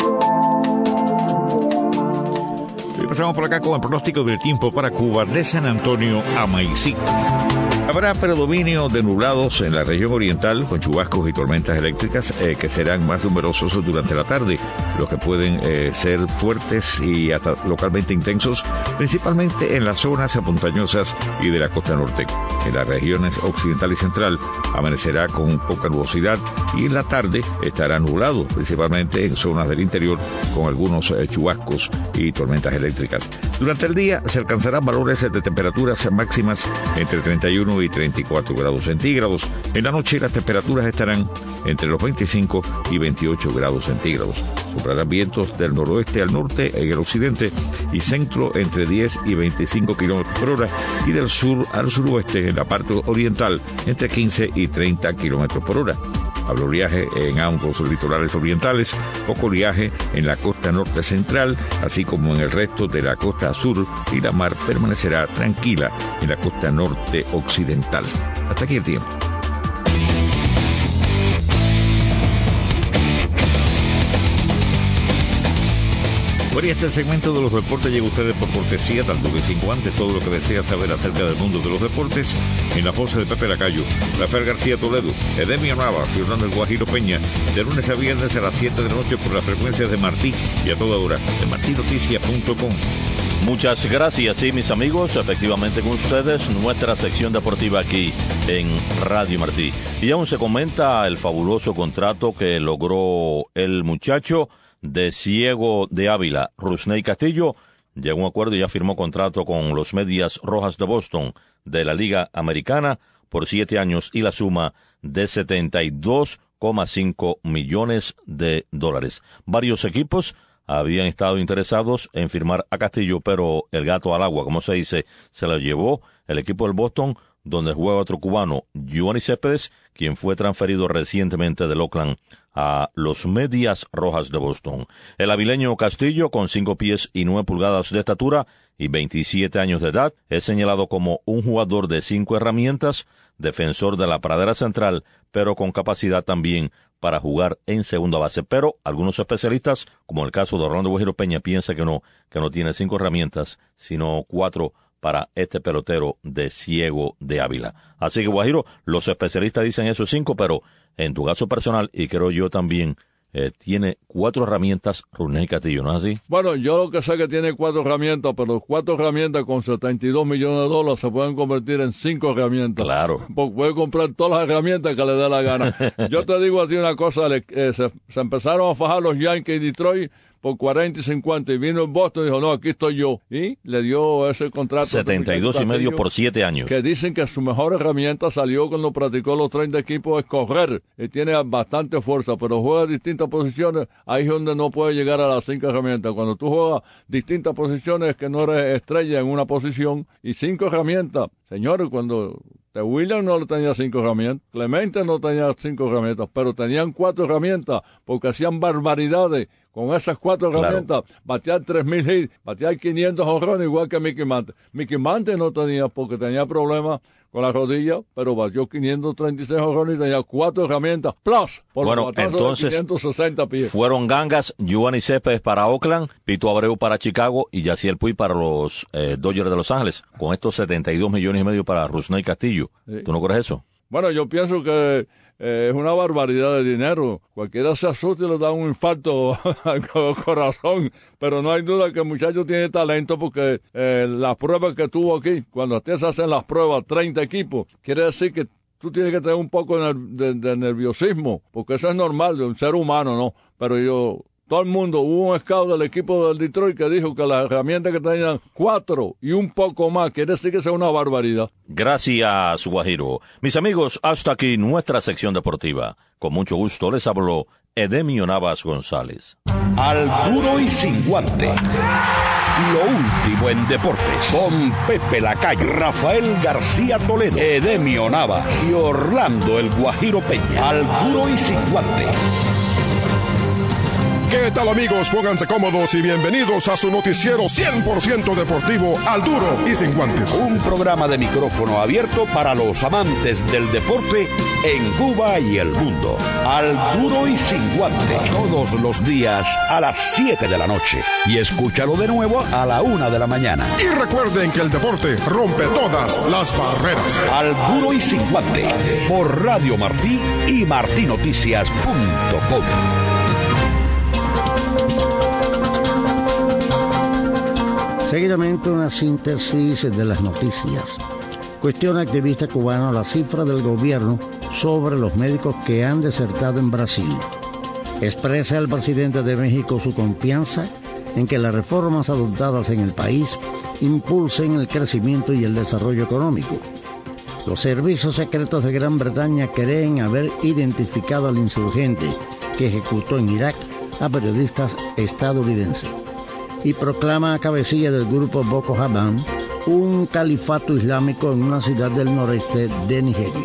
Y pasamos por acá con el pronóstico del tiempo para Cuba, de San Antonio a Maicí. Habrá predominio de nublados en la región oriental, con chubascos y tormentas eléctricas eh, que serán más numerosos durante la tarde, los que pueden eh, ser fuertes y hasta localmente intensos, principalmente en las zonas montañosas y de la costa norte. En las regiones occidental y central amanecerá con poca nubosidad y en la tarde estará nublado, principalmente en zonas del interior, con algunos eh, chubascos y tormentas eléctricas. Durante el día se alcanzarán valores de temperaturas máximas entre treinta y uno y treinta y cuatro grados centígrados. En la noche las temperaturas estarán entre los veinticinco y veintiocho grados centígrados. Soplarán vientos del noroeste al norte en el occidente y centro entre diez y veinticinco kilómetros por hora y del sur al suroeste en la parte oriental entre quince y treinta kilómetros por hora. Habrá oleaje en ambos litorales orientales, poco oleaje en la costa norte central, así como en el resto de la costa sur, y la mar permanecerá tranquila en la costa norte occidental. Hasta aquí el tiempo. Bueno, y este segmento de los deportes llega a ustedes por cortesía, tanto que cinco antes, todo lo que desea saber acerca del mundo de los deportes, en la voz de Pepe Lacayo, Rafael García Toledo, Edemio Navas y Orlando El Guajiro Peña, de lunes a viernes a las siete de la noche por las frecuencias de Martí y a toda hora, de martí noticias punto com. Muchas gracias, sí, mis amigos, efectivamente con ustedes, nuestra sección deportiva aquí en Radio Martí. Y aún se comenta el fabuloso contrato que logró el muchacho de Ciego de Ávila, Rusney Castillo. Llegó a un acuerdo y ya firmó contrato con los Medias Rojas de Boston de la Liga Americana por siete años y la suma de setenta y dos coma cinco millones de dólares. Varios equipos habían estado interesados en firmar a Castillo, pero el gato al agua, como se dice, se lo llevó el equipo del Boston, donde juega otro cubano, Giovanni Céspedes, quien fue transferido recientemente del Oakland a los Medias Rojas de Boston. El avileño Castillo, con cinco pies y nueve pulgadas de estatura y veintisiete años de edad, es señalado como un jugador de cinco herramientas, defensor de la pradera central, pero con capacidad también para jugar en segunda base. Pero algunos especialistas, como el caso de Orlando Guajiro Peña, piensan que no, que no tiene cinco herramientas, sino cuatro para este pelotero de Ciego de Ávila. Así que, Guajiro, los especialistas dicen esos cinco, pero en tu caso personal, y creo yo también, eh, tiene cuatro herramientas Rusney Castillo, ¿no es así? Bueno, yo lo que sé que tiene cuatro herramientas, pero cuatro herramientas con setenta y dos millones de dólares se pueden convertir en cinco herramientas. Claro. Porque puede comprar todas las herramientas que le dé la gana. Yo te digo así una cosa, le, eh, se, se empezaron a fajar los Yankees de Detroit por cuarenta y cincuenta, y vino en Boston y dijo, no, aquí estoy yo. Y le dio ese contrato. setenta y dos y medio por siete años. Que dicen que su mejor herramienta salió cuando practicó los treinta equipos es correr. Y tiene bastante fuerza, pero juega distintas posiciones. Ahí es donde no puede llegar a las cinco herramientas. Cuando tú juegas distintas posiciones, que no eres estrella en una posición, y cinco herramientas. Señores, cuando de Williams no tenía cinco herramientas, Clemente no tenía cinco herramientas, pero tenían cuatro herramientas porque hacían barbaridades. Con esas cuatro herramientas, claro, batear tres mil hits, batear quinientos jonrones, igual que Mickey Mantle. Mickey Mantle no tenía, porque tenía problemas con la rodilla, pero batió quinientos treinta y seis jonrones y tenía cuatro herramientas, plus, por bueno, los batazos entonces, de quinientos sesenta pies. Fueron gangas, Giovanni Céspedes para Oakland, Pito Abreu para Chicago y Yaciel Puig para los eh, Dodgers de Los Ángeles, con estos setenta y dos millones y medio para Rusney Castillo. Sí. ¿Tú no crees eso? Bueno, yo pienso que eh, es una barbaridad de dinero. Cualquiera se asusta y le da un infarto al corazón, pero no hay duda que el muchacho tiene talento porque eh, las pruebas que tuvo aquí, cuando ustedes hacen las pruebas, treinta equipos, quiere decir que tú tienes que tener un poco de, de, de nerviosismo, porque eso es normal de un ser humano, ¿no? Pero yo... Todo el mundo, hubo un scout del equipo del Detroit que dijo que las herramientas que tenían cuatro y un poco más, quiere decir que es una barbaridad. Gracias, Guajiro. Mis amigos, hasta aquí nuestra sección deportiva. Con mucho gusto les habló Edemio Navas González. Al duro y sin guante. Lo último en deportes. Con Pepe Lacayo, Rafael García Toledo, Edemio Navas y Orlando el Guajiro Peña. Al duro y sin guante. ¿Qué tal, amigos? Pónganse cómodos y bienvenidos a su noticiero cien por ciento deportivo Al Duro y Sin Guantes. Un programa de micrófono abierto para los amantes del deporte en Cuba y el mundo. Al Duro y Sin Guante. Todos los días a las siete de la noche. Y escúchalo de nuevo a la una de la mañana. Y recuerden que el deporte rompe todas las barreras. Al Duro y Sin Guante. Por Radio Martí y martí noticias punto com. Seguidamente una síntesis de las noticias. Cuestiona activista cubano la cifra del gobierno sobre los médicos que han desertado en Brasil. Expresa el presidente de México su confianza en que las reformas adoptadas en el país impulsen el crecimiento y el desarrollo económico. Los servicios secretos de Gran Bretaña creen haber identificado al insurgente que ejecutó en Irak a periodistas estadounidenses. Y proclama a cabecilla del grupo Boko Haram un califato islámico en una ciudad del noreste de Nigeria.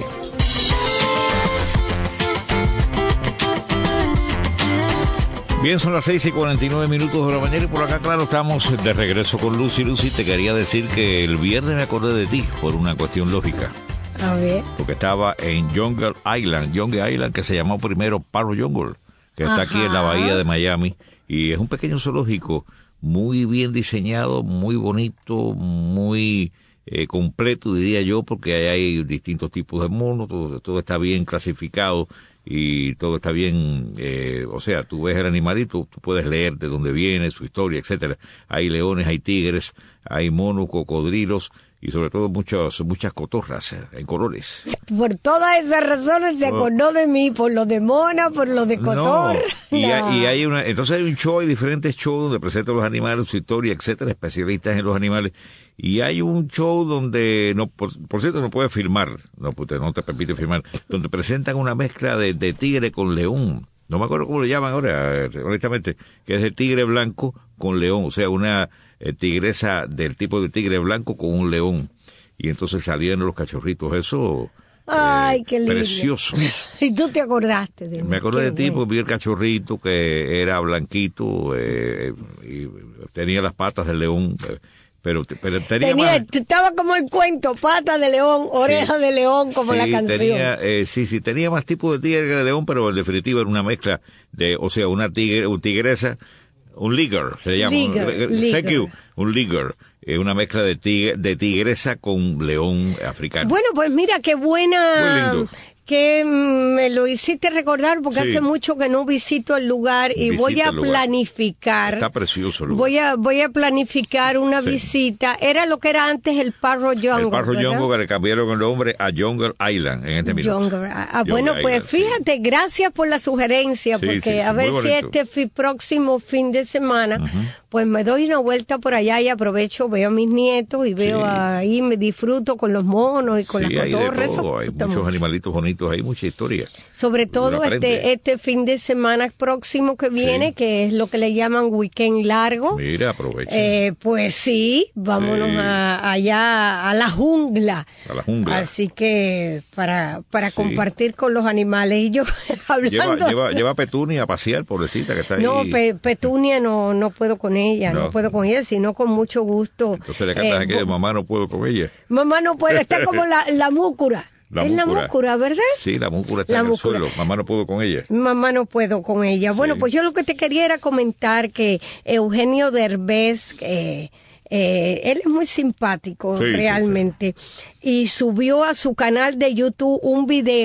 Bien, son las seis y cuarenta y nueve minutos de la mañana y por acá, claro, estamos de regreso con Lucy. Lucy, te quería decir que el viernes me acordé de ti por una cuestión lógica. A ver. Porque estaba en Jungle Island, Jungle Island, que se llamó primero Parro Jungle, que está Ajá. aquí en la bahía de Miami, y es un pequeño zoológico muy bien diseñado, muy bonito, muy eh, completo, diría yo, porque ahí hay distintos tipos de monos, todo, todo está bien clasificado y todo está bien, eh, o sea, tú ves el animalito, tú puedes leer de dónde viene, su historia, etcétera. Hay leones, hay tigres, hay monos, cocodrilos y sobre todo muchas muchas cotorras en colores. Por todas esas razones se acordó de mí, por lo de mona, por lo de cotor. No. Y, no. hay, y hay una, entonces hay un show, hay diferentes shows donde presentan los animales, su historia, etcétera, especialistas en los animales. Y hay un show donde, no por, por cierto, no puedes filmar, no, no te permite filmar, donde presentan una mezcla de, de tigre con león. No me acuerdo cómo lo llaman ahora, honestamente, que es de tigre blanco con león, o sea, una eh, tigresa del tipo de tigre blanco con un león. Y entonces salían los cachorritos, eso... Ay, eh, qué lindo. Precioso. Y tú te acordaste de mí. Me acordé qué de ti bueno. porque vi el cachorrito que era blanquito eh, y tenía las patas del león, eh, pero, pero tenía, tenía más... Estaba como el cuento, pata de león, oreja sí, de león, como sí, la canción. Tenía, eh, sí, sí, tenía más tipo de tigre que de león, pero en definitiva era una mezcla de, o sea, una tigre, un tigresa, un liger, se llama. Liger, un, liger. Thank you, un liger. Eh, una mezcla de tigre, de tigresa con león africano. Bueno, pues mira, qué buena... Muy lindo. Que me lo hiciste recordar porque sí. hace mucho que no visito el lugar y Visita voy a lugar. planificar. Está precioso el lugar. Voy a voy a planificar una sí. visita. Era lo que era antes el Parro Jungle. El Parro ¿verdad? Jungle, que le cambiaron el nombre a Jungle Island en este minuto. Jungle. Ah, Jungle bueno, pues Island, fíjate, sí. gracias por la sugerencia, sí, porque sí, sí, a ver muy si bonito. este fi, próximo fin de semana, uh-huh. pues me doy una vuelta por allá y aprovecho, veo a mis nietos y veo sí. ahí, me disfruto con los monos y con sí, las Hay, cotorras. de todo. Hay muchos mucho. animalitos bonitos, hay mucha historia. Sobre todo este este fin de semana próximo que viene, sí. que es lo que le llaman weekend largo. Mira, aprovecha. Eh, pues sí, vámonos sí. A, allá a la jungla. A la jungla. Así que para para sí. compartir con los animales. Y yo hablando... Lleva, lleva, lleva a Petunia a pasear, pobrecita, que está ahí. No, Pe, Petunia no no puedo con ella, no. no puedo con ella, sino con mucho gusto. Entonces le cantas eh, aquí de mamá no puedo con ella. Mamá no puede, está como la, la múcura. La es múcura. la múcura, ¿verdad? Sí, la múcura está la en múcura. el suelo. Mamá no puedo con ella. Mamá no puedo con ella. Sí. Bueno, pues yo lo que te quería era comentar que Eugenio Derbez, eh, eh, él es muy simpático, sí, realmente, sí, sí. y subió a su canal de YouTube un video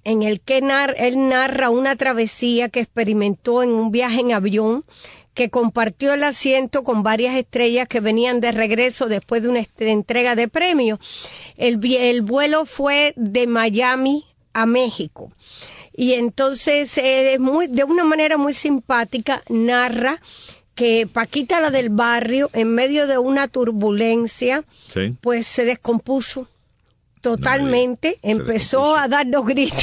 en el que nar- él narra una travesía que experimentó en un viaje en avión, que compartió el asiento con varias estrellas que venían de regreso después de una est- entrega de premios. El, vi- el vuelo fue de Miami a México. Y entonces, eh, muy, de una manera muy simpática, narra que Paquita, la del barrio, en medio de una turbulencia, sí. pues se descompuso totalmente, no, empezó a darnos gritos,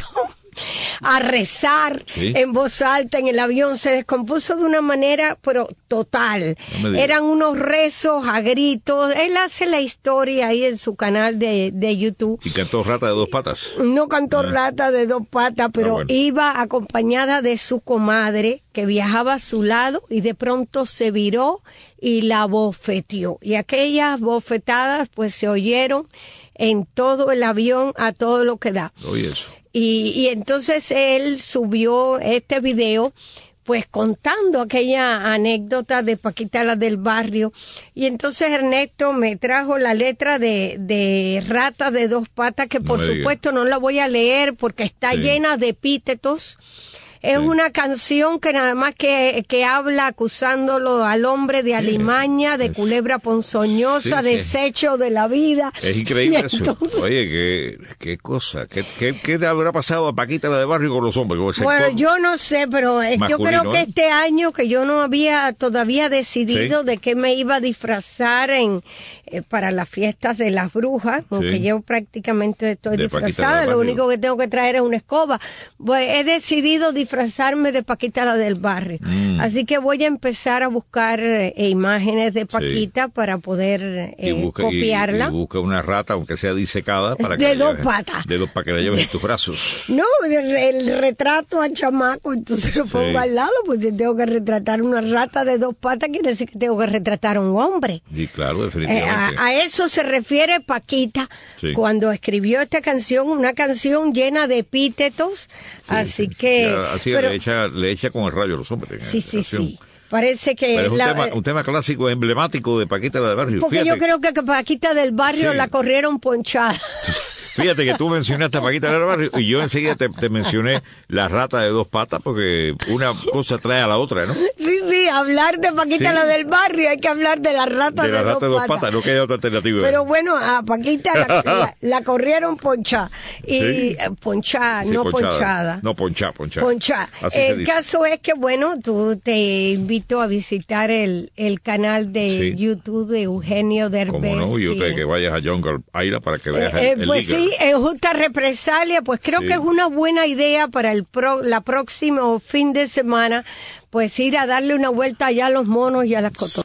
a rezar sí. en voz alta en el avión, se descompuso de una manera pero total, no eran unos rezos a gritos. Él hace la historia ahí en su canal de, de YouTube. ¿Y cantó Rata de Dos Patas? No cantó ah. Rata de Dos Patas, pero ah, bueno. iba acompañada de su comadre que viajaba a su lado y de pronto se viró y la bofeteó, y aquellas bofetadas pues se oyeron en todo el avión a todo lo que da. Oye, eso. Y, y entonces él subió este video, pues contando aquella anécdota de Paquita, la del barrio. Y entonces Ernesto me trajo la letra de, de Rata de Dos Patas, que por no supuesto no la voy a leer porque está sí. llena de epítetos. Es sí. una canción que nada más que, que habla acusándolo al hombre de alimaña, de culebra ponzoñosa, sí, sí. desecho de la vida. Es increíble entonces, eso. Oye, qué, qué cosa. ¿Qué, qué, ¿Qué le habrá pasado a Paquita, la de barrio, con los hombres? Con el bueno, yo no sé, pero yo creo que ¿eh? este año que yo no había todavía decidido ¿sí? de qué me iba a disfrazar en eh, para las fiestas de las brujas, aunque sí. yo prácticamente estoy de disfrazada. Lo único que tengo que traer es una escoba. Pues he decidido disfrazarme disfrazarme de Paquita, la del barrio. Mm. Así que voy a empezar a buscar eh, imágenes de Paquita sí. para poder eh, busca, copiarla. Y, y busca una rata, aunque sea disecada, para que de dos lleves, patas. De dos para que la lleves en tus brazos. No, el, el retrato al chamaco, entonces lo pongo sí. al lado, pues si tengo que retratar una rata de dos patas, quiere decir que tengo que retratar a un hombre. Y claro, definitivamente. Eh, a, a eso se refiere Paquita sí. cuando escribió esta canción, una canción llena de epítetos, sí, así sí, que... Sí, así pero, le, echa, le echa con el rayo a los hombres. Sí, sí, sí. Parece que... Pero es un, la, tema, un tema clásico, emblemático de Paquita, la del barrio. Porque Fíjate. yo creo que, que Paquita del barrio sí. la corrieron ponchada. Fíjate que tú mencionaste a Paquita del barrio y yo enseguida te, te mencioné la rata de dos patas porque una cosa trae a la otra, ¿no? Sí, sí, hablar de Paquita sí. la del barrio, hay que hablar de la rata de, de, la de, rata dos, de dos patas. patas. No queda otra alternativa. Pero bueno, a Paquita la, la, la corrieron ponchada. Y sí. ponchada, sí, no ponchada. ponchada. No, ponchada, ponchada. Ponchada. El caso es que, bueno, tú te invito a visitar el, el canal de sí. YouTube de Eugenio Derbez. Como no, y usted que, que vayas a Jungle Island para que veas eh, el, el Pues líder. sí, en justa represalia, pues creo sí. que es una buena idea para el pro, la próximo fin de semana, pues ir a darle una vuelta allá a los monos y a las cotorras.